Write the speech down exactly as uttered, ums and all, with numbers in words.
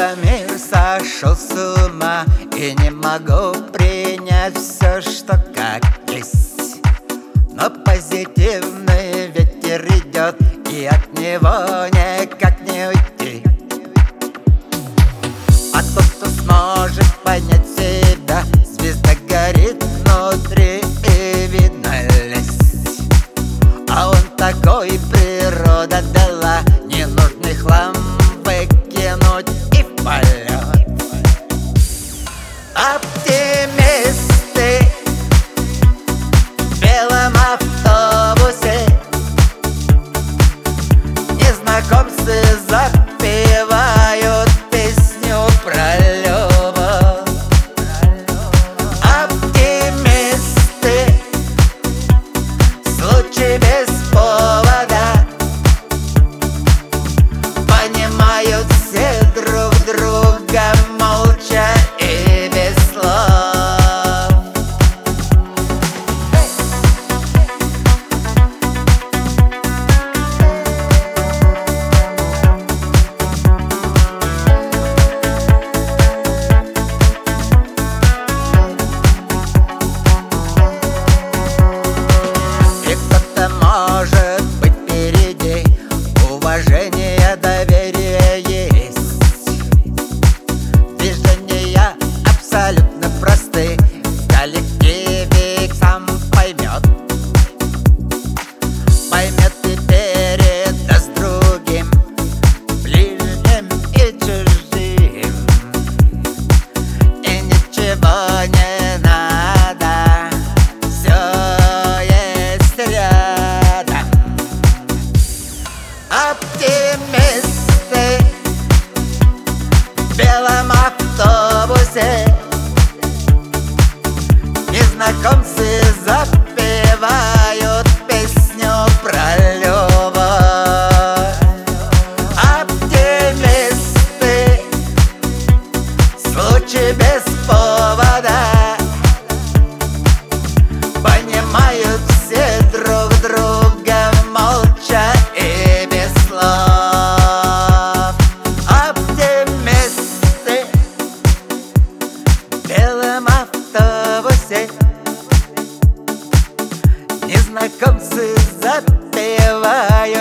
будто мир сошел с ума, и не могу принять все, что как есть. Но позитивный ветер идет, и от него никак не уйти. А тот, кто сможет понять себя, звезда горит внутри и видно лезть. А он такой, природа дала, ненужный хлам выкинуть и в полет. Оптимисты в белом автобусе, незнакомцы запевают песню про любовь. Оптимисты в случае без повода понимают все друг друга молча и без слов. И кто-то может быть впереди, уважение, доверие есть. Движения абсолютно просты, в коллективе их сам поймет. Поймет и передаст другим, ближним и чужим. И ничего не надо, все есть рядом. Оптимисты в белом автобусе, незнакомцы запевают песню про любовь. Оптимисты в случае без повода понимают все друг друга молча и без слов. Оптимисты в белом автобусе, незнакомцы запевают